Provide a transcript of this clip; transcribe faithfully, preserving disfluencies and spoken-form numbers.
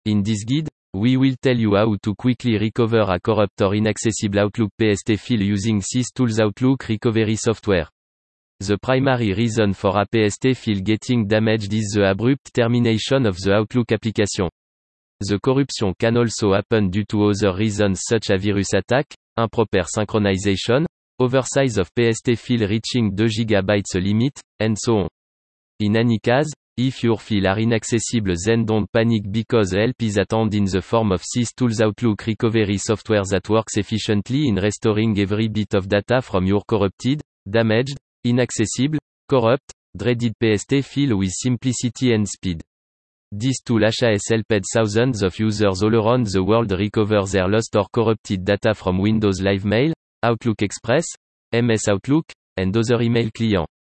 In this guide, we will tell you how to quickly recover a corrupt or inaccessible Outlook P S T file using sys Tools Outlook Recovery Software. The primary reason for a P S T file getting damaged is the abrupt termination of the Outlook application. The corruption can also happen due to other reasons such as virus attack, improper synchronization, oversize of P S T file reaching two gigabytes limit, and so on. In any case, if your files are inaccessible, then don't panic because help is at hand in the form of sys Tools Outlook Recovery Software that works efficiently in restoring every bit of data from your corrupted, damaged, inaccessible, corrupt, dreaded P S T file with simplicity and speed. This tool has helped thousands of users all around the world recover their lost or corrupted data from Windows Live Mail, Outlook Express, M S Outlook, and other email clients.